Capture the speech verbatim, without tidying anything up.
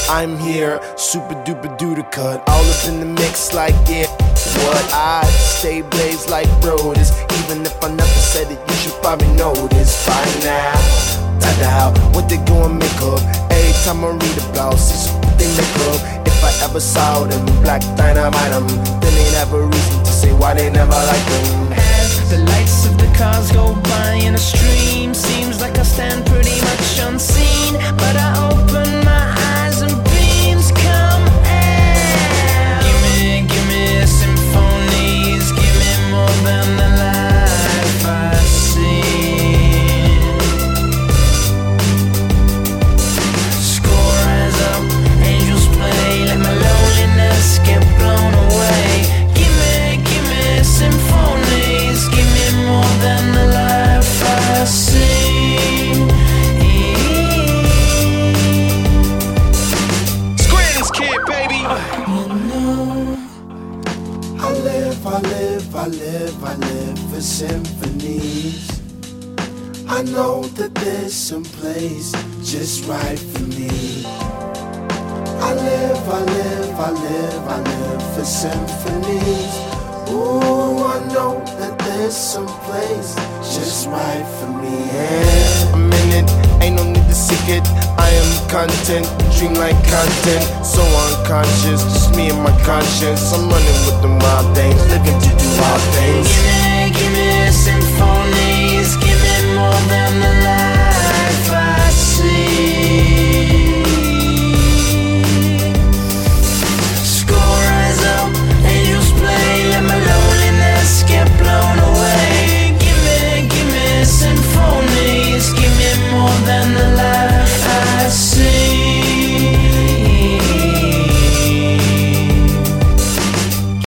I'm here, super duper duper cut, all up in the mix like yeah. What I stay blazed like broders, even if I never said it, you should probably know this by now. Tada, what they gon' make up? Every time I read about this, what they make up. If I ever saw them, black dynamite them, then they'd have a reason to say why they never like them. As the lights of the cars go by in a stream, seems like I stand pretty much unseen, but I open my eyes and beams come out. Give me, give me symphonies, give me more than the life I see. Score rise up, angels play, let my loneliness get blown away. Give me, give me symphonies, give me more than the life I see. I live, I live, I live, I live for symphonies. I know that there's some place just right for me. I live, I live, I live, I live for symphonies. Ooh, I know that there's some place just right for me. Yeah, I'm in it, ain't no need to seek it. I am content, dream like content, so unconscious, just me and my conscience. I'm running with the wild things, living to do wild things. Give me, give me